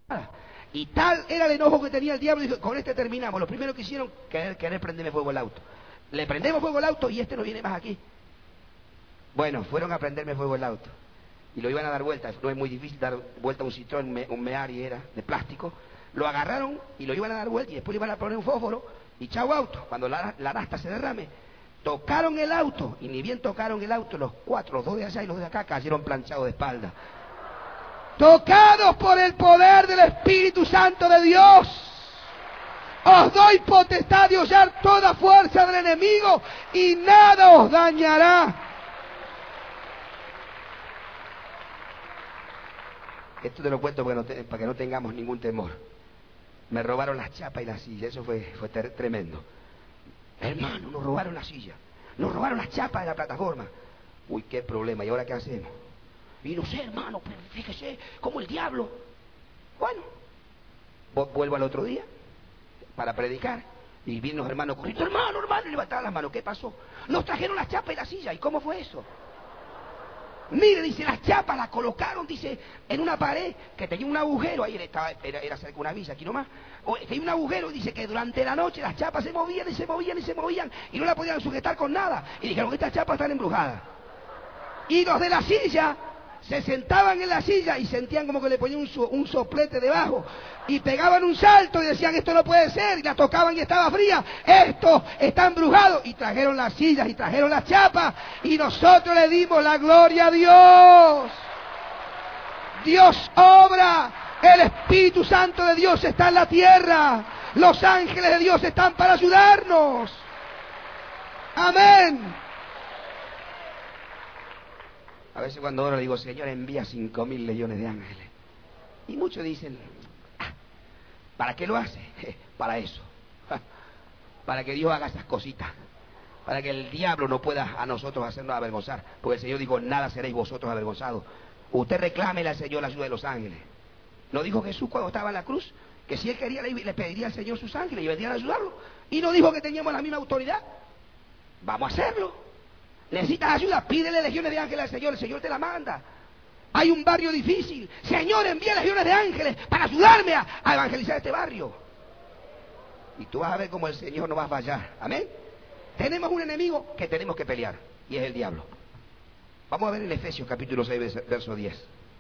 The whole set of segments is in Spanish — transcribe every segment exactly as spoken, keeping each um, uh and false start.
Y tal era el enojo que tenía el diablo, y dijo, con este terminamos. Lo primero que hicieron, querer, querer prenderme fuego al auto. Le prendemos fuego al auto y este no viene más aquí. Bueno, fueron a prenderme fuego el auto. Y lo iban a dar vuelta. No es muy difícil dar vuelta a un Citroën, un Meari era, de plástico. Lo agarraron y lo iban a dar vuelta y después le iban a poner un fósforo y chau auto. Cuando la, la nafta se derrame, tocaron el auto y ni bien tocaron el auto, los cuatro, los dos de allá y los de acá cayeron planchados de espalda. Tocados por el poder del Espíritu Santo de Dios, os doy potestad de hollar toda fuerza del enemigo y nada os dañará. Esto te lo cuento para que no, te, para que no tengamos ningún temor. Me robaron las chapas y la silla, eso fue, fue ter, tremendo. Hermano, nos robaron la silla, nos robaron las chapas de la plataforma. Uy, qué problema, ¿y ahora qué hacemos? Y no sé, hermano, pero fíjese, como el diablo. Bueno, vuelvo al otro día para predicar. Y vienen los hermanos corriendo, hermano, hermano, y levantaban las manos. ¿Qué pasó? Nos trajeron las chapas y la silla. ¿Y cómo fue eso? Mire, dice, las chapas las colocaron, dice, en una pared que tenía un agujero. Ahí estaba, era, era cerca de una villa, aquí nomás. O, tenía un agujero, dice que durante la noche las chapas se movían y se movían y se movían y no la podían sujetar con nada. Y dijeron, estas chapas están embrujadas. Y los de la silla se sentaban en la silla y sentían como que le ponían un, so, un soplete debajo y pegaban un salto y decían, esto no puede ser, y la tocaban y estaba fría, esto está embrujado, y trajeron las sillas y trajeron las chapas y nosotros le dimos la gloria a Dios. Dios obra, el Espíritu Santo de Dios está en la tierra, los ángeles de Dios están para ayudarnos. Amén. A veces cuando oro digo, Señor, envía cinco mil legiones de ángeles. Y muchos dicen, ah, ¿para qué lo hace? Para eso. Para que Dios haga esas cositas. Para que el diablo no pueda a nosotros hacernos avergonzar. Porque el Señor dijo, nada seréis vosotros avergonzados. Usted reclámele al Señor la ayuda de los ángeles. ¿No dijo Jesús cuando estaba en la cruz? Que si Él quería le pediría al Señor sus ángeles y vendrían a ayudarlo. Y no dijo que teníamos la misma autoridad. Vamos a hacerlo. Necesitas ayuda, pídele legiones de ángeles al Señor, el Señor te la manda. Hay un barrio difícil, Señor, envía legiones de ángeles para ayudarme a, a evangelizar este barrio. Y tú vas a ver cómo el Señor no va a fallar. Amén. Tenemos un enemigo que tenemos que pelear y es el diablo. Vamos a ver en Efesios capítulo seis, verso diez.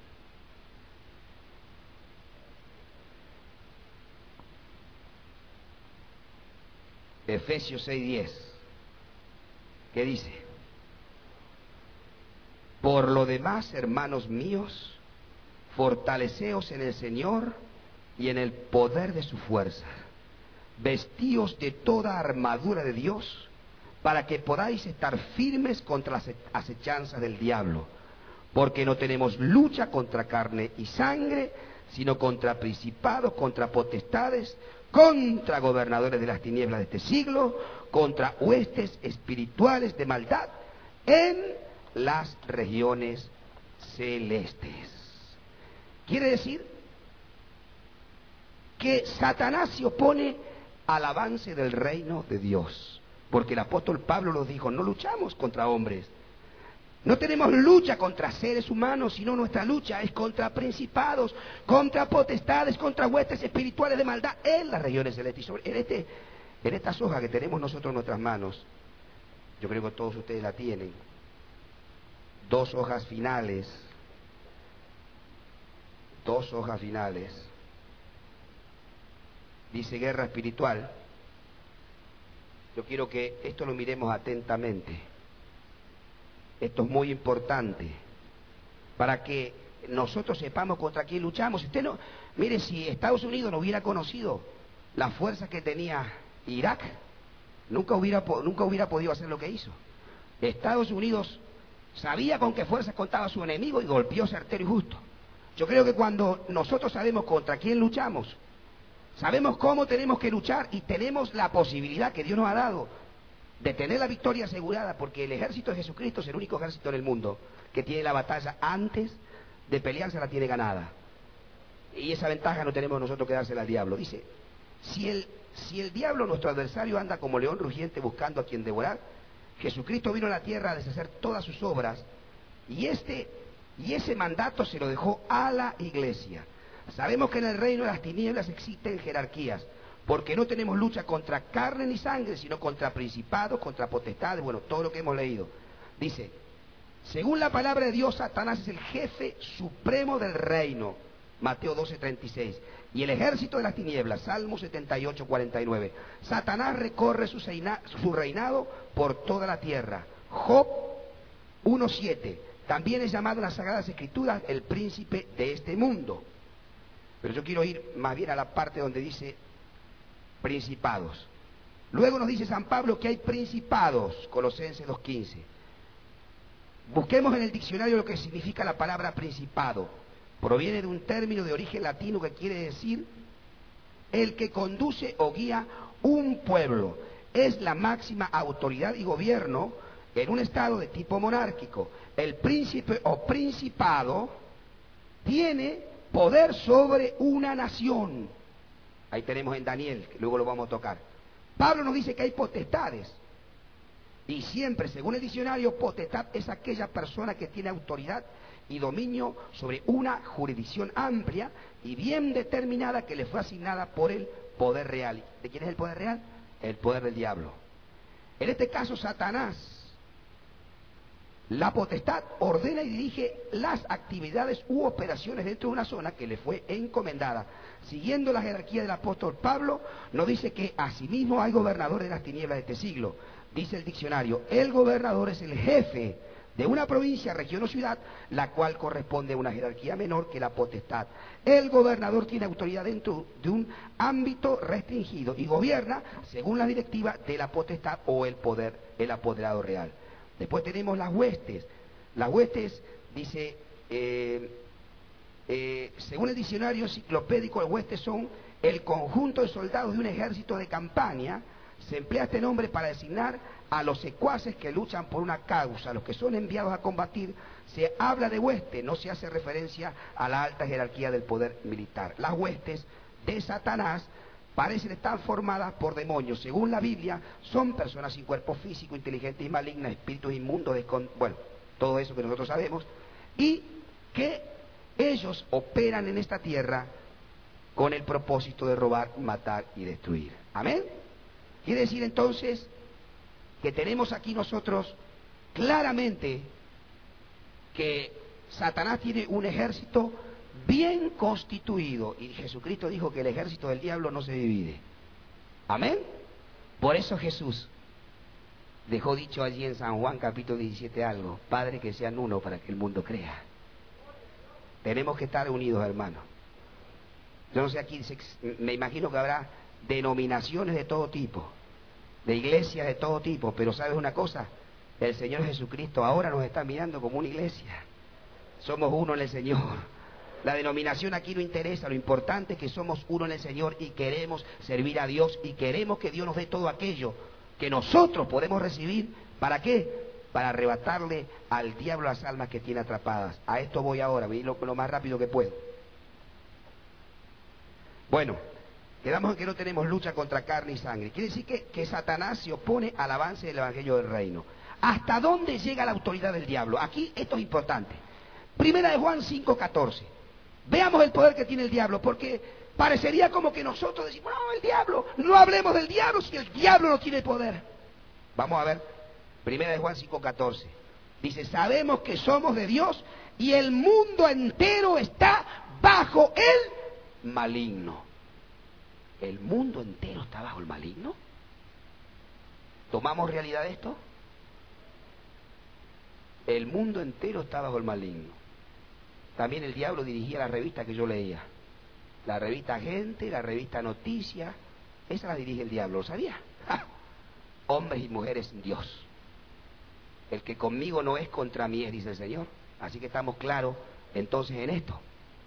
Efesios seis, diez. ¿Qué dice? Por lo demás, hermanos míos, fortaleceos en el Señor y en el poder de su fuerza. Vestíos de toda armadura de Dios, para que podáis estar firmes contra las acechanzas del diablo. Porque no tenemos lucha contra carne y sangre, sino contra principados, contra potestades, contra gobernadores de las tinieblas de este siglo, contra huestes espirituales de maldad en las regiones celestes. Quiere decir que Satanás se opone al avance del reino de Dios, porque el apóstol Pablo lo dijo, no luchamos contra hombres, no tenemos lucha contra seres humanos, sino nuestra lucha es contra principados, contra potestades, contra huestes espirituales de maldad en las regiones celestes. En, este, en estas hojas que tenemos nosotros en nuestras manos, yo creo que todos ustedes la tienen, dos hojas finales, dos hojas finales, dice guerra espiritual. Yo quiero que esto lo miremos atentamente. Esto es muy importante para que nosotros sepamos contra quién luchamos. Si usted no, mire, si Estados Unidos no hubiera conocido la fuerza que tenía Irak, nunca hubiera, nunca hubiera podido hacer lo que hizo. Estados Unidos sabía con qué fuerza contaba su enemigo y golpeó certero y justo. Yo creo que cuando nosotros sabemos contra quién luchamos, sabemos cómo tenemos que luchar y tenemos la posibilidad que Dios nos ha dado de tener la victoria asegurada, porque el ejército de Jesucristo es el único ejército en el mundo que tiene la batalla antes de pelearse, la tiene ganada. Y esa ventaja no tenemos nosotros que dársela al diablo. Dice, si el, si el diablo, nuestro adversario, anda como león rugiente buscando a quien devorar, Jesucristo vino a la tierra a deshacer todas sus obras y este y ese mandato se lo dejó a la iglesia, Sabemos que en el reino de las tinieblas existen jerarquías, porque no tenemos lucha contra carne ni sangre, sino contra principados, contra potestades, bueno, todo lo que hemos leído. Dice, según la palabra de Dios, Satanás es el jefe supremo del reino, Mateo doce, treinta y seis, y el ejército de las tinieblas, Salmo setenta y ocho, cuarenta y nueve. Satanás recorre su, seina, su reinado por toda la tierra. Job uno, siete, también es llamado en las Sagradas Escrituras el príncipe de este mundo. Pero yo quiero ir más bien a la parte donde dice principados. Luego nos dice San Pablo que hay principados, Colosenses dos, quince. Busquemos en el diccionario lo que significa la palabra principado. Proviene de un término de origen latino que quiere decir el que conduce o guía un pueblo. Es la máxima autoridad y gobierno en un estado de tipo monárquico. El príncipe o principado tiene poder sobre una nación. Ahí tenemos en Daniel, que luego lo vamos a tocar. Pablo nos dice que hay potestades. Y siempre, según el diccionario, potestad es aquella persona que tiene autoridad y dominio sobre una jurisdicción amplia y bien determinada que le fue asignada por el poder real. ¿De quién es el poder real? El poder del diablo. En este caso, Satanás, la potestad ordena y dirige las actividades u operaciones dentro de una zona que le fue encomendada. Siguiendo la jerarquía del apóstol Pablo, nos dice que asimismo hay gobernadores de las tinieblas de este siglo. Dice el diccionario, el gobernador es el jefe de una provincia, región o ciudad, la cual corresponde a una jerarquía menor que la potestad. El gobernador tiene autoridad dentro de un ámbito restringido y gobierna según la directiva de la potestad o el poder, el apoderado real. Después tenemos las huestes. Las huestes, dice, eh, eh, según el diccionario enciclopédico, las huestes son el conjunto de soldados de un ejército de campaña. Se emplea este nombre para designar a los secuaces que luchan por una causa, los que son enviados a combatir. Se habla de hueste, no se hace referencia a la alta jerarquía del poder militar. Las huestes de Satanás parecen estar formadas por demonios. Según la Biblia, son personas sin cuerpo físico, inteligentes y malignas, espíritus inmundos, descon... bueno, todo eso que nosotros sabemos, y que ellos operan en esta tierra con el propósito de robar, matar y destruir. Amén. Quiere decir entonces que tenemos aquí nosotros claramente que Satanás tiene un ejército bien constituido, y Jesucristo dijo que el ejército del diablo no se divide. Amén. Por eso Jesús dejó dicho allí en San Juan capítulo diecisiete algo: Padre, que sean uno para que el mundo crea. Tenemos que estar unidos, hermanos. Yo no sé, aquí me imagino que habrá denominaciones de todo tipo, de iglesias de todo tipo, pero ¿sabes una cosa? El Señor Jesucristo ahora nos está mirando como una iglesia. Somos uno en el Señor. La denominación aquí no interesa, lo importante es que somos uno en el Señor y queremos servir a Dios y queremos que Dios nos dé todo aquello que nosotros podemos recibir. ¿Para qué? Para arrebatarle al diablo las almas que tiene atrapadas. A esto voy ahora, voy a ir lo, lo más rápido que puedo. Bueno, quedamos en que no tenemos lucha contra carne y sangre. Quiere decir que, que Satanás se opone al avance del Evangelio del Reino. ¿Hasta dónde llega la autoridad del diablo? Aquí esto es importante. Primera de Juan cinco, catorce. Veamos el poder que tiene el diablo, porque parecería como que nosotros decimos, no, el diablo, no hablemos del diablo si el diablo no tiene poder. Vamos a ver, Primera de Juan cinco, catorce. Dice, sabemos que somos de Dios y el mundo entero está bajo el maligno. ¿El mundo entero está bajo el maligno? ¿Tomamos realidad de esto? El mundo entero está bajo el maligno. También el diablo dirigía la revista que yo leía. La revista Gente, la revista Noticias, esa la dirige el diablo, ¿lo sabía? ¡Ja! Hombres y mujeres sin Dios. El que conmigo no es, contra mí es, dice el Señor. Así que estamos claros entonces en esto.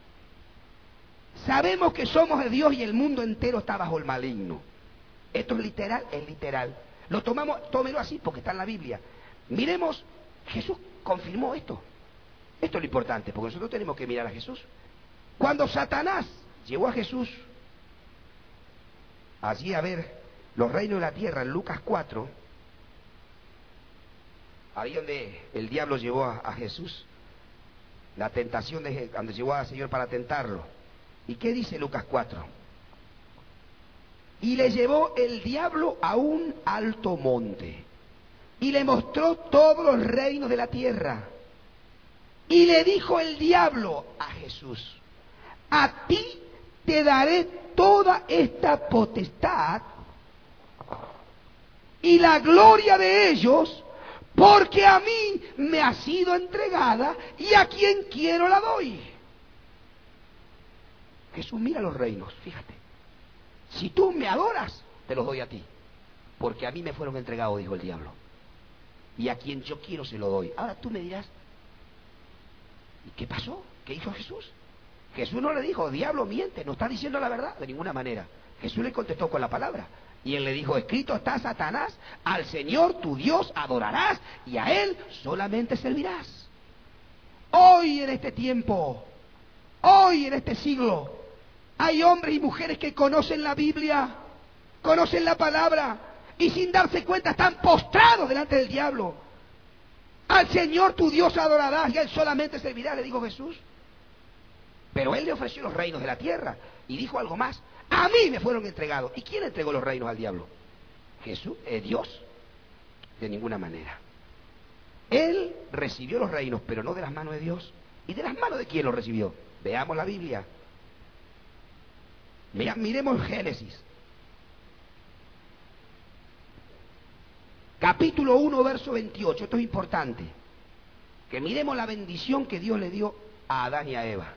Sabemos que somos de Dios y el mundo entero está bajo el maligno. Esto es literal, es literal. Lo tomamos, tómelo así porque está en la Biblia. Miremos, Jesús confirmó esto. Esto es lo importante, porque nosotros tenemos que mirar a Jesús. Cuando Satanás llevó a Jesús allí a ver los reinos de la tierra, en Lucas cuatro, ahí donde el diablo llevó a, a Jesús, la tentación de donde llevó al Señor para tentarlo. ¿Y qué dice Lucas cuatro? Y le llevó el diablo a un alto monte, y le mostró todos los reinos de la tierra. Y le dijo el diablo a Jesús: a ti te daré toda esta potestad y la gloria de ellos, porque a mí me ha sido entregada y a quien quiero la doy. Jesús mira los reinos, fíjate. Si tú me adoras, te los doy a ti, porque a mí me fueron entregados, dijo el diablo, y a quien yo quiero se lo doy. Ahora tú me dirás, ¿y qué pasó? ¿Qué hizo Jesús? Jesús no le dijo: diablo, miente, no está diciendo la verdad, de ninguna manera. Jesús le contestó con la palabra, y él le dijo: escrito está, Satanás, al Señor tu Dios adorarás, y a Él solamente servirás. Hoy en este tiempo, hoy en este siglo, hay hombres y mujeres que conocen la Biblia, conocen la palabra, y sin darse cuenta están postrados delante del diablo. Al Señor tu Dios adorarás, y a Él solamente servirás, le dijo Jesús. Pero Él le ofreció los reinos de la tierra, y dijo algo más: a mí me fueron entregados. ¿Y quién entregó los reinos al diablo? Jesús, eh, Dios. De ninguna manera. Él recibió los reinos, pero no de las manos de Dios. ¿Y de las manos de quién los recibió? Veamos la Biblia. Mira, miremos Génesis. Capítulo uno, verso veintiocho. Esto es importante. Que miremos la bendición que Dios le dio a Adán y a Eva.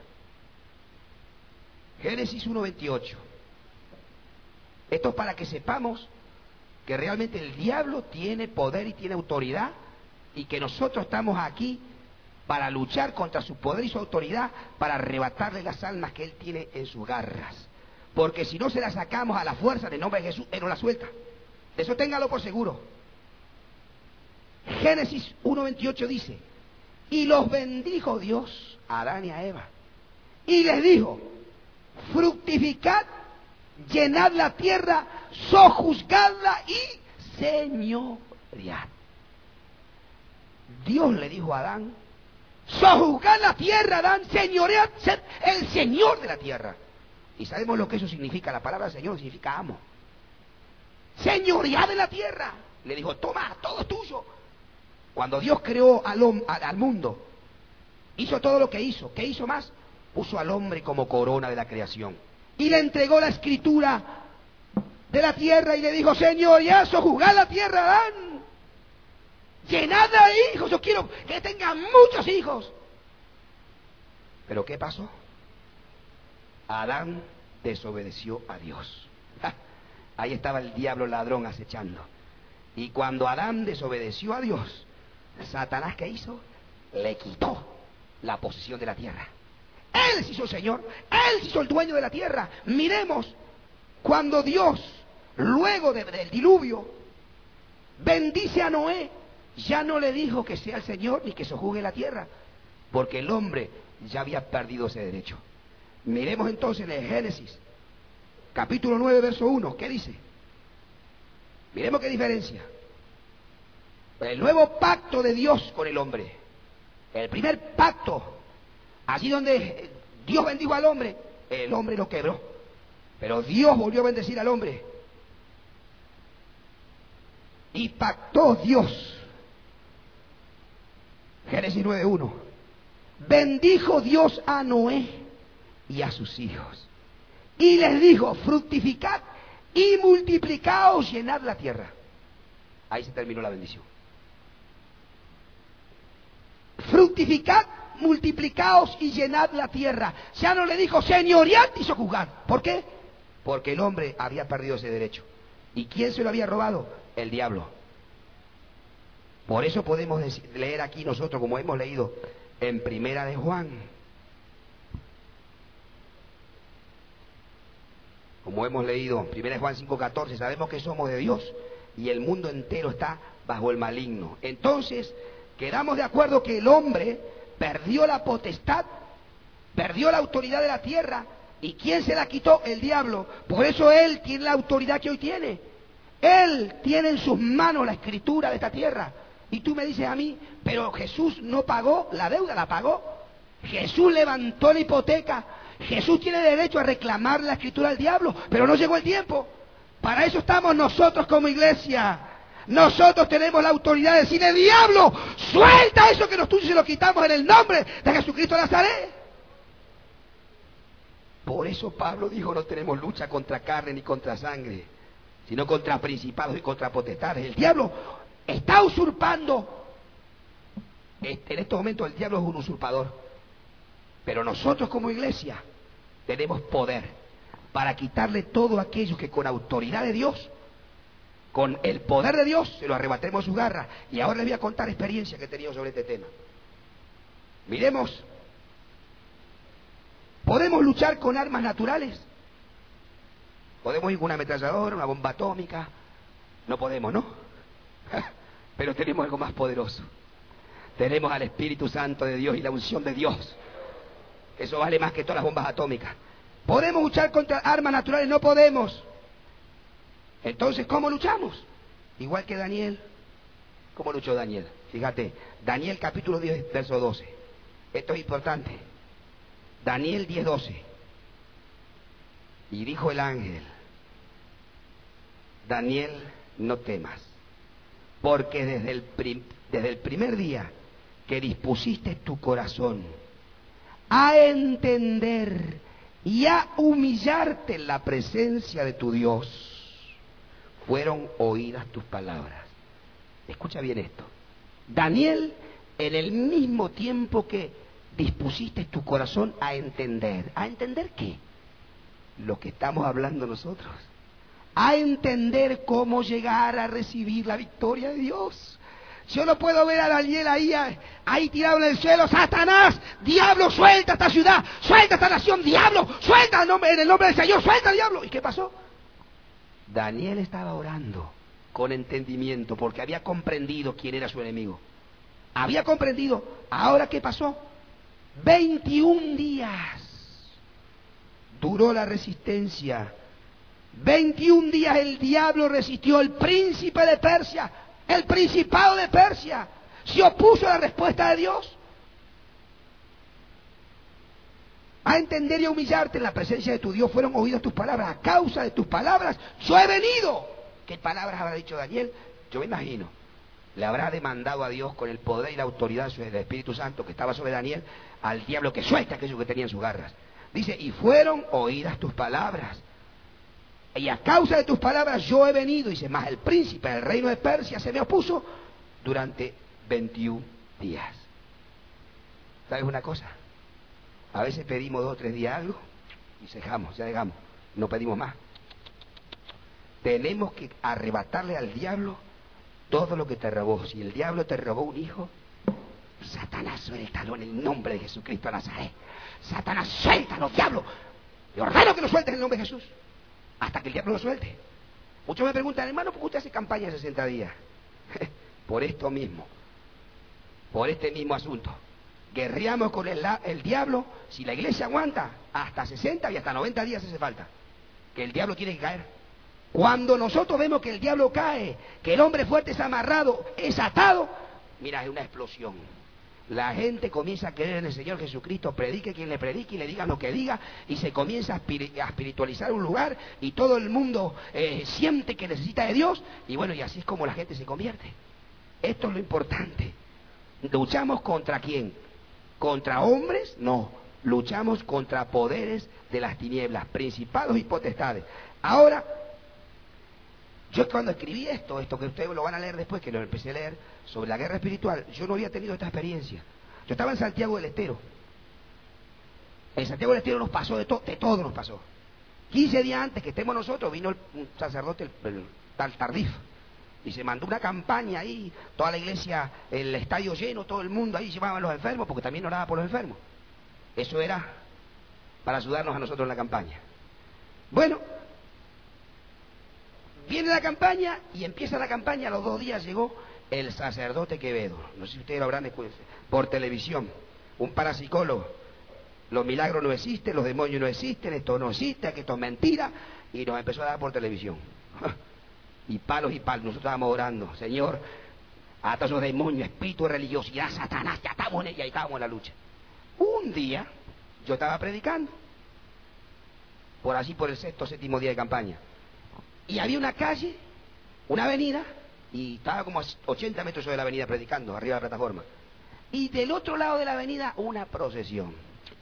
Génesis uno, veintiocho. Esto es para que sepamos que realmente el diablo tiene poder y tiene autoridad, y que nosotros estamos aquí para luchar contra su poder y su autoridad, para arrebatarle las almas que él tiene en sus garras. Porque si no se las sacamos a la fuerza del nombre de Jesús, él no las suelta. Eso téngalo por seguro. Génesis uno, veintiocho dice: y los bendijo Dios a Adán y a Eva, y les dijo: fructificad, llenad la tierra, sojuzgadla y señoread. Dios le dijo a Adán: sojuzgad la tierra, Adán, señoread, sed el señor de la tierra. Y sabemos lo que eso significa. La palabra Señor significa amo. Señoread de la tierra. Le dijo: toma, todo es tuyo. Cuando Dios creó al, al, al mundo, hizo todo lo que hizo. ¿Qué hizo más? Puso al hombre como corona de la creación, y le entregó la escritura de la tierra, y le dijo: Señor, ya sojuzgad la tierra, Adán, llenadla de hijos, yo quiero que tengan muchos hijos. Pero ¿qué pasó? Adán desobedeció a Dios. ¡Ja! Ahí estaba el diablo ladrón acechando. Y cuando Adán desobedeció a Dios, Satanás, ¿qué hizo? Le quitó la posesión de la tierra. Él se hizo el Señor, Él se hizo el dueño de la tierra. Miremos, cuando Dios, luego de, del diluvio, bendice a Noé, ya no le dijo que sea el Señor ni que sojuzgue la tierra, porque el hombre ya había perdido ese derecho. Miremos entonces en Génesis, capítulo nueve, verso uno, ¿qué dice? Miremos qué diferencia. El nuevo pacto de Dios con el hombre, el primer pacto. Así donde Dios bendijo al hombre, el hombre lo quebró. Pero Dios volvió a bendecir al hombre. Y pactó Dios. Génesis nueve uno. Bendijo Dios a Noé y a sus hijos, y les dijo: fructificad y multiplicaos, llenad la tierra. Ahí se terminó la bendición. Fructificad, multiplicaos y llenad la tierra. Ya no le dijo señoread y sojuzgad. ¿Por qué? Porque el hombre había perdido ese derecho. ¿Y quién se lo había robado? El diablo. Por eso podemos decir, leer aquí nosotros, como hemos leído en Primera de Juan, como hemos leído en Primera de Juan cinco catorce, sabemos que somos de Dios y el mundo entero está bajo el maligno. Entonces quedamos de acuerdo que el hombre perdió la potestad, perdió la autoridad de la tierra. ¿Y quién se la quitó? El diablo. Por eso él tiene la autoridad que hoy tiene. Él tiene en sus manos la escritura de esta tierra. Y tú me dices a mí: pero Jesús no pagó la deuda, la pagó. Jesús levantó la hipoteca. Jesús tiene derecho a reclamar la escritura al diablo, pero no llegó el tiempo. Para eso estamos nosotros como iglesia. Nosotros tenemos la autoridad de decirle, diablo, suelta eso que no es tuyo y se lo quitamos en el nombre de Jesucristo de Nazaret. Por eso Pablo dijo, no tenemos lucha contra carne ni contra sangre, sino contra principados y contra potestades. El diablo está usurpando. En estos momentos el diablo es un usurpador. Pero nosotros como iglesia tenemos poder para quitarle todo aquello que con autoridad de Dios, con el poder de Dios, se lo arrebatemos a sus garras. Y ahora les voy a contar experiencia que he tenido sobre este tema. Miremos, ¿podemos luchar con armas naturales? ¿Podemos ir con una ametralladora, una bomba atómica? No podemos, ¿no? Pero tenemos algo más poderoso. Tenemos al Espíritu Santo de Dios y la unción de Dios. Eso vale más que todas las bombas atómicas. ¿Podemos luchar contra armas naturales? No podemos. Entonces, ¿cómo luchamos? Igual que Daniel. ¿Cómo luchó Daniel? Fíjate, Daniel capítulo diez, verso doce. Esto es importante. Daniel diez, doce. Y dijo el ángel, Daniel, no temas, porque desde el, prim, desde el primer día que dispusiste tu corazón a entender y a humillarte en la presencia de tu Dios, fueron oídas tus palabras. Escucha bien esto. Daniel, en el mismo tiempo que dispusiste tu corazón a entender. ¿A entender qué? Lo que estamos hablando nosotros. A entender cómo llegar a recibir la victoria de Dios. Yo no puedo ver a Daniel ahí, ahí tirado en el suelo. Satanás, diablo, suelta esta ciudad, suelta esta nación, diablo, suelta en el nombre del Señor, suelta diablo. ¿Y qué pasó? Daniel estaba orando con entendimiento porque había comprendido quién era su enemigo. Había comprendido. ¿Ahora qué pasó? veintiún días duró la resistencia. veintiún días el diablo resistió. El príncipe de Persia, el principado de Persia, se opuso a la respuesta de Dios. A entender y a humillarte en la presencia de tu Dios fueron oídas tus palabras. A causa de tus palabras yo he venido. ¿Qué palabras habrá dicho Daniel? Yo me imagino, le habrá demandado a Dios con el poder y la autoridad del Espíritu Santo que estaba sobre Daniel, al diablo que suelte aquello que tenía en sus garras. Dice, y fueron oídas tus palabras. Y a causa de tus palabras yo he venido. Dice, más el príncipe del reino de Persia se me opuso durante veintiún días. ¿Sabes una cosa? A veces pedimos dos o tres días algo y dejamos, ya dejamos, no pedimos más. Tenemos que arrebatarle al diablo todo lo que te robó. Si el diablo te robó un hijo, Satanás, suéltalo en el nombre de Jesucristo de Nazaret. Satanás, suéltalo, diablo. Le ordeno que lo sueltes en el nombre de Jesús, hasta que el diablo lo suelte. Muchos me preguntan, hermano, ¿por qué usted hace campaña de sesenta días? Por esto mismo, por este mismo asunto. Guerreamos con el, el diablo. Si la iglesia aguanta hasta sesenta y hasta noventa días hace falta, que el diablo tiene que caer. Cuando nosotros vemos que el diablo cae, que el hombre fuerte es amarrado, es atado, mira, es una explosión. La gente comienza a creer en el Señor Jesucristo, predique quien le predique y le diga lo que diga, y se comienza a, espir a espiritualizar un lugar, y todo el mundo eh, siente que necesita de Dios, y bueno, y así es como la gente se convierte. Esto es lo importante. ¿Luchamos contra quién? ¿Contra hombres? No. Luchamos contra poderes de las tinieblas, principados y potestades. Ahora, yo cuando escribí esto, esto que ustedes lo van a leer después, que lo empecé a leer, sobre la guerra espiritual, yo no había tenido esta experiencia. Yo estaba en Santiago del Estero. En Santiago del Estero nos pasó de, to de todo, nos pasó. quince días antes que estemos nosotros, vino el, un sacerdote, el, el tal Tardif, y se mandó una campaña ahí, toda la iglesia, el estadio lleno, todo el mundo ahí llevaban a los enfermos, porque también oraba por los enfermos. Eso era para ayudarnos a nosotros en la campaña. Bueno, viene la campaña y empieza la campaña. A los dos días llegó el sacerdote Quevedo. No sé si ustedes lo habrán escuchado por televisión. Un parapsicólogo. Los milagros no existen, los demonios no existen, esto no existe, que esto es mentira. Y nos empezó a dar por televisión. Y palos y palos. Nosotros estábamos orando. Señor, a todos esos demonios, espíritu de religiosidad, Satanás, ya estamos en ella y estábamos en la lucha. Un día, yo estaba predicando por así por el sexto o séptimo día de campaña. Y había una calle, una avenida, y estaba como a ochenta metros sobre la avenida predicando, arriba de la plataforma. Y del otro lado de la avenida una procesión,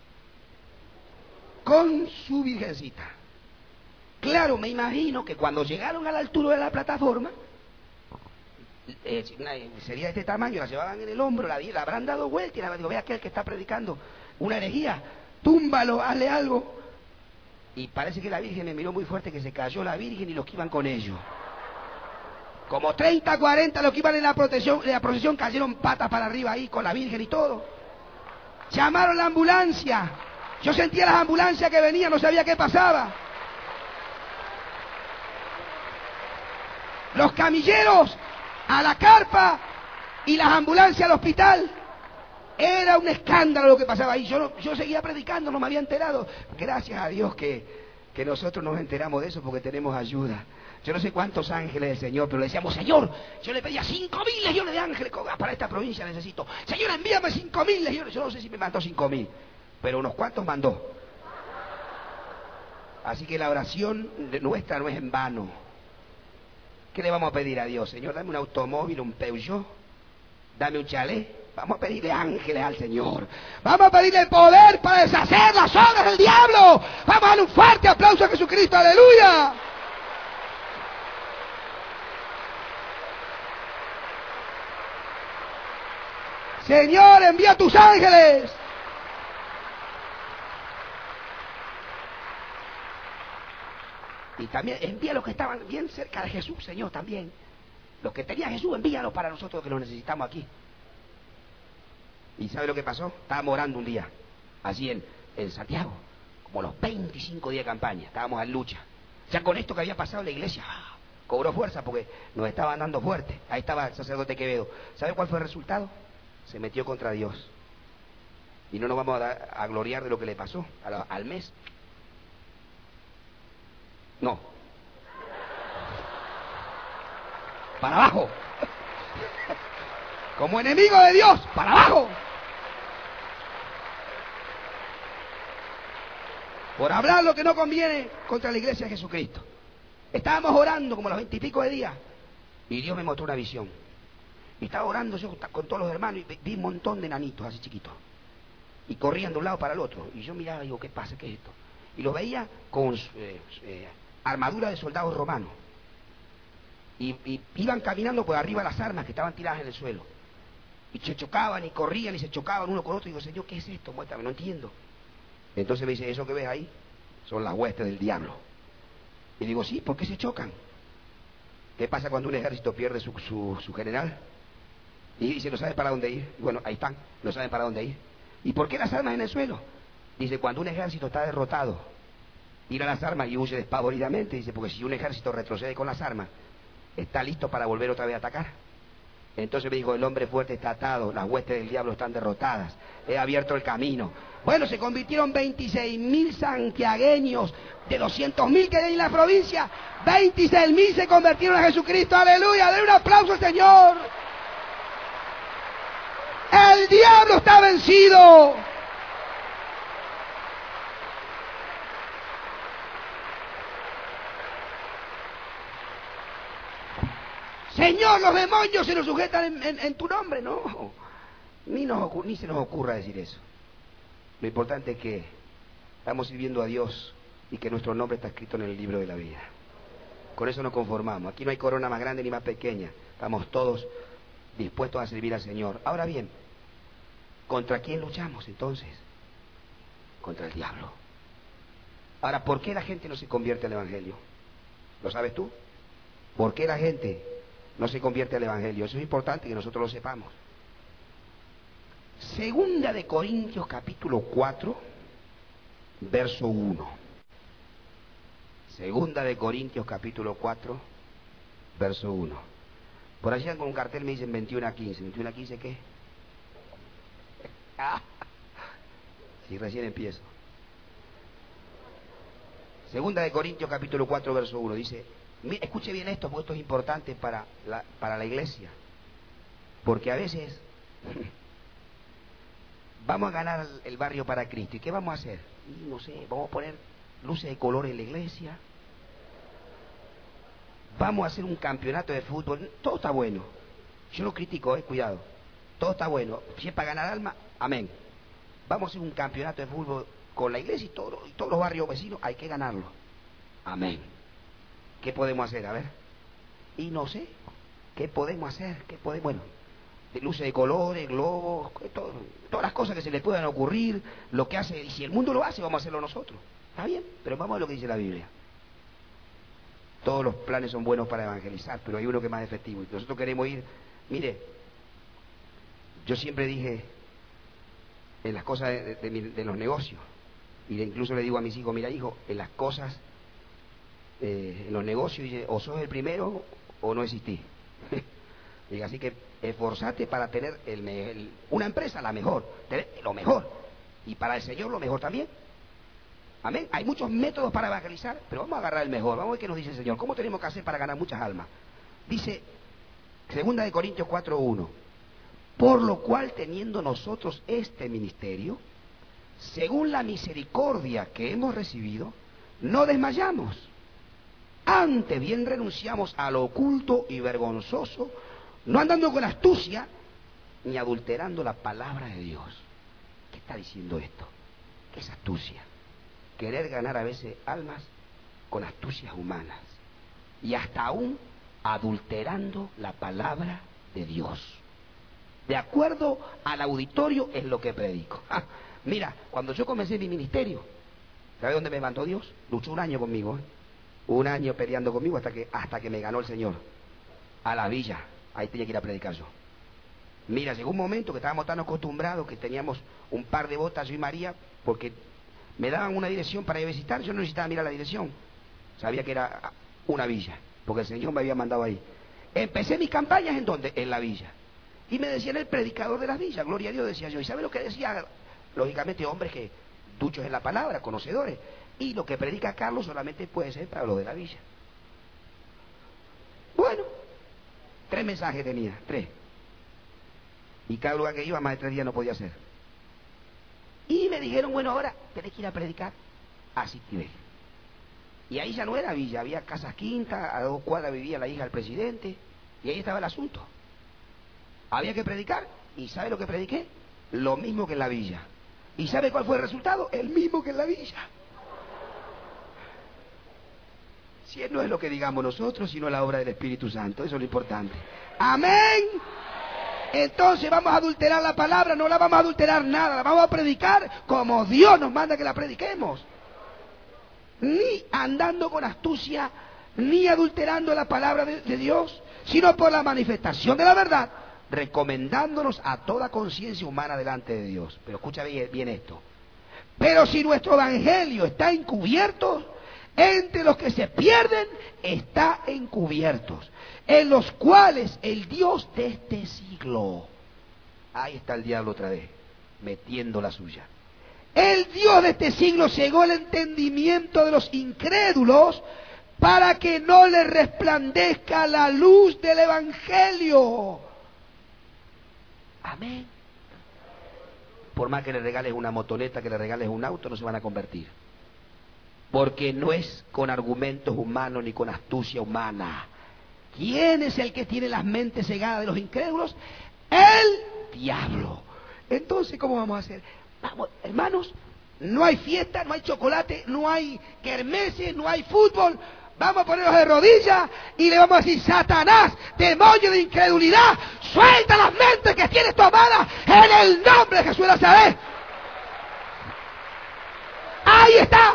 con su virgencita. Claro, me imagino que cuando llegaron a la altura de la plataforma, eh, sería de este tamaño, la llevaban en el hombro, la, la habrán dado vuelta y la digo, ve aquel que está predicando una herejía, túmbalo, hazle algo. Y parece que la Virgen me miró muy fuerte, que se cayó la Virgen y los que iban con ellos. Como treinta, cuarenta los que iban en la procesión, en la procesión cayeron patas para arriba ahí con la Virgen y todo. Llamaron la ambulancia. Yo sentía las ambulancias que venían, no sabía qué pasaba. Los camilleros a la carpa y las ambulancias al hospital. Era un escándalo lo que pasaba ahí. Yo, no, yo seguía predicando, no me había enterado. Gracias a Dios que, que nosotros nos enteramos de eso porque tenemos ayuda. Yo no sé cuántos ángeles del Señor, pero le decíamos, Señor, yo le pedía cinco mil legiones de ángeles para esta provincia necesito. Señor, envíame cinco mil legiones. Yo no sé si me mandó cinco mil, pero unos cuantos mandó. Así que la oración nuestra no es en vano. ¿Qué le vamos a pedir a Dios? Señor, dame un automóvil, un Peugeot, dame un chalet. Vamos a pedirle ángeles al Señor. Vamos a pedirle el poder para deshacer las obras del diablo. Vamos a darle un fuerte aplauso a Jesucristo. ¡Aleluya! Señor, envía tus ángeles. Y también envía a los que estaban bien cerca de Jesús, Señor, también. Los que tenía Jesús, envíalos para nosotros que los necesitamos aquí. ¿Y sabe lo que pasó? Estábamos orando un día, allí en, en Santiago, como los veinticinco días de campaña, estábamos en lucha. Ya con esto que había pasado la iglesia, ¡ah!, cobró fuerza porque nos estaban dando fuerte. Ahí estaba el sacerdote Quevedo. ¿Sabe cuál fue el resultado? Se metió contra Dios. Y no nos vamos a, dar, a gloriar de lo que le pasó al, al mes. No. Para abajo. Como enemigo de Dios, para abajo. Por hablar lo que no conviene contra la iglesia de Jesucristo. Estábamos orando como los veintipico de días y Dios me mostró una visión. Y estaba orando yo con todos los hermanos y vi un montón de nanitos así chiquitos. Y corrían de un lado para el otro. Y yo miraba y digo, ¿qué pasa? ¿Qué es esto? Y los veía con eh, eh, armadura de soldados romanos. Y, y iban caminando por arriba las armas que estaban tiradas en el suelo. Y se chocaban y corrían y se chocaban uno con otro. Y digo, Señor, ¿qué es esto? Muéstrame, no entiendo. Entonces me dice, eso que ves ahí son las huestes del diablo. Y digo, sí, ¿por qué se chocan? ¿Qué pasa cuando un ejército pierde su, su, su general? Y dice, ¿no sabes para dónde ir? Y bueno, ahí están, no saben para dónde ir. ¿Y por qué las armas en el suelo? Dice, cuando un ejército está derrotado, tira las armas y huye despavoridamente. Dice, porque si un ejército retrocede con las armas, está listo para volver otra vez a atacar. Entonces me dijo, el hombre fuerte está atado, las huestes del diablo están derrotadas, he abierto el camino. Bueno, se convirtieron veintiséis mil santiagueños de doscientos mil que hay en la provincia, veintiséis mil se convirtieron a Jesucristo, aleluya, den un aplauso al Señor. El diablo está vencido. Señor, los demonios se nos sujetan en, en, en tu nombre. No, ni, nos, ni se nos ocurra decir eso. Lo importante es que estamos sirviendo a Dios y que nuestro nombre está escrito en el libro de la vida. Con eso nos conformamos. Aquí no hay corona más grande ni más pequeña. Estamos todos dispuestos a servir al Señor. Ahora bien, ¿contra quién luchamos entonces? Contra el diablo. Ahora, ¿por qué la gente no se convierte al Evangelio? ¿Lo sabes tú? ¿Por qué la gente no se convierte al Evangelio? Eso es importante que nosotros lo sepamos. Segunda de Corintios capítulo cuatro, verso uno. Segunda de Corintios capítulo cuatro, verso uno. Por allá con un cartel me dicen veintiuno a quince. ¿veintiuno a quince qué? Ah, si recién empiezo. Segunda de Corintios capítulo cuatro, verso uno. Dice, escuche bien esto, porque esto es importante para la, para la iglesia. Porque a veces vamos a ganar el barrio para Cristo. ¿Y qué vamos a hacer? No sé, vamos a poner luces de color en la iglesia. Vamos a hacer un campeonato de fútbol. Todo está bueno. Yo no critico, eh, cuidado. Todo está bueno. Si es para ganar alma, amén. Vamos a hacer un campeonato de fútbol con la iglesia y, todo, y todos los barrios vecinos. Hay que ganarlo. Amén. ¿Qué podemos hacer? A ver. Y no sé. ¿Qué podemos hacer? ¿Qué podemos? Bueno, de luces de colores, globos, todo, todas las cosas que se le puedan ocurrir, lo que hace. Y si el mundo lo hace, vamos a hacerlo nosotros. Está bien, pero vamos a lo que dice la Biblia. Todos los planes son buenos para evangelizar, pero hay uno que es más efectivo. Y nosotros queremos ir. Mire, yo siempre dije en las cosas de, de, de, de los negocios, y de, incluso le digo a mis hijos, mira hijo, en las cosas, eh, en los negocios, dice, o sos el primero o no existís. Diga, así que esforzate para tener el, el, una empresa la mejor, tener lo mejor, y para el Señor lo mejor también. Amén. Hay muchos métodos para evangelizar, pero vamos a agarrar el mejor. Vamos a ver qué nos dice el Señor. ¿Cómo tenemos que hacer para ganar muchas almas? Dice, segunda de Corintios cuatro uno, por lo cual teniendo nosotros este ministerio, según la misericordia que hemos recibido, no desmayamos. Antes bien renunciamos a lo oculto y vergonzoso, no andando con astucia, ni adulterando la palabra de Dios. ¿Qué está diciendo esto? ¿Qué es astucia? Querer ganar a veces almas con astucias humanas y hasta aún adulterando la palabra de Dios. De acuerdo al auditorio es lo que predico. Ah, mira, cuando yo comencé mi ministerio, ¿sabe dónde me mandó Dios? Luchó un año conmigo, ¿eh? Un año peleando conmigo hasta que, hasta que me ganó el Señor. A la villa, ahí tenía que ir a predicar yo. Mira, llegó un momento que estábamos tan acostumbrados que teníamos un par de botas, yo y María, porque me daban una dirección para ir a visitar, yo no necesitaba mirar la dirección, sabía que era una villa, porque el Señor me había mandado ahí. Empecé mis campañas en donde, en la villa, y me decían el predicador de la villa, gloria a Dios, decía yo. ¿Y sabe lo que decía? Lógicamente hombres que duchos en la palabra, conocedores, y lo que predica Carlos solamente puede ser para los de la villa. Bueno, tres mensajes tenía, tres, y cada lugar que iba más de tres días no podía hacer. Y me dijeron, bueno, ahora tenés que ir a predicar a Citibel. Y ahí ya no era villa, había casas quintas, a dos cuadras vivía la hija del presidente, y ahí estaba el asunto. Había que predicar, y ¿sabe lo que prediqué? Lo mismo que en la villa. ¿Y sabe cuál fue el resultado? El mismo que en la villa. Si no es lo que digamos nosotros, sino la obra del Espíritu Santo, eso es lo importante. ¡Amén! Entonces vamos a adulterar la palabra, no la vamos a adulterar nada, la vamos a predicar como Dios nos manda que la prediquemos. Ni andando con astucia, ni adulterando la palabra de, de Dios, sino por la manifestación de la verdad, recomendándonos a toda conciencia humana delante de Dios. Pero escucha bien, bien esto. Pero si nuestro evangelio está encubierto, entre los que se pierden está encubiertos, en los cuales el Dios de este siglo, ahí está el diablo otra vez, metiendo la suya. El Dios de este siglo cegó el entendimiento de los incrédulos para que no les resplandezca la luz del evangelio. Amén. Por más que le regales una motoneta, que le regales un auto, no se van a convertir. Porque no es con argumentos humanos ni con astucia humana. ¿Quién es el que tiene las mentes cegadas de los incrédulos? El diablo. Entonces, ¿cómo vamos a hacer? Vamos, hermanos, no hay fiesta, no hay chocolate, no hay kermeses, no hay fútbol. Vamos a ponernos de rodillas y le vamos a decir: Satanás, demonio de incredulidad, suelta las mentes que tienes tomadas en el nombre de Jesús de Nazaret. Ahí está.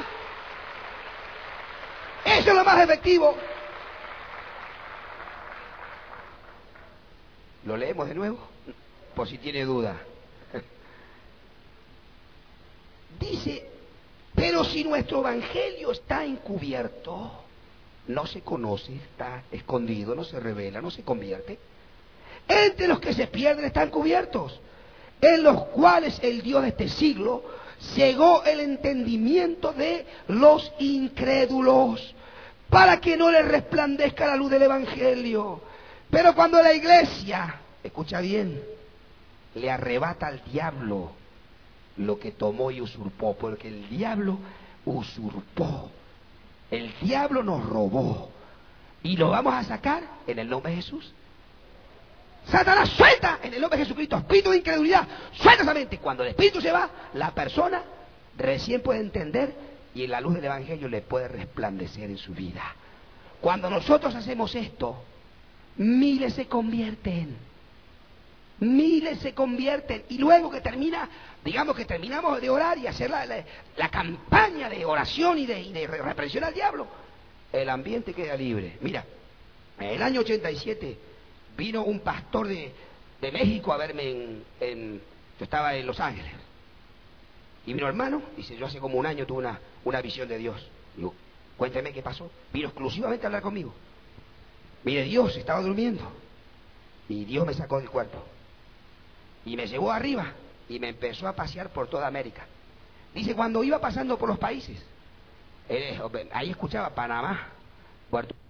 Eso es lo más efectivo. ¿Lo leemos de nuevo? Por si tiene duda. Dice: pero si nuestro evangelio está encubierto, no se conoce, está escondido, no se revela, no se convierte, entre los que se pierden están cubiertos, en los cuales el Dios de este siglo cegó el entendimiento de los incrédulos, para que no les resplandezca la luz del evangelio. Pero cuando la iglesia, escucha bien, le arrebata al diablo lo que tomó y usurpó, porque el diablo usurpó. El diablo nos robó. Y lo vamos a sacar en el nombre de Jesús. Satanás, suelta en el nombre de Jesucristo. Espíritu de incredulidad, suelta esa mente. Cuando el espíritu se va, la persona recién puede entender y en la luz del Evangelio le puede resplandecer en su vida. Cuando nosotros hacemos esto, miles se convierten. Miles se convierten. Y luego que termina, digamos que terminamos de orar y hacer la, la, la campaña de oración y de, y de reprensión al diablo, el ambiente queda libre. Mira, en el año ochenta y siete vino un pastor de, de México a verme en, en... Yo estaba en Los Ángeles. Y vino hermano, dice, yo hace como un año tuve una, una visión de Dios. Digo, cuénteme qué pasó. Vino exclusivamente a hablar conmigo. Mire, Dios estaba durmiendo. Y Dios me sacó del cuerpo. Y me llevó arriba y me empezó a pasear por toda América. Dice, cuando iba pasando por los países, eh, ahí escuchaba Panamá, Puerto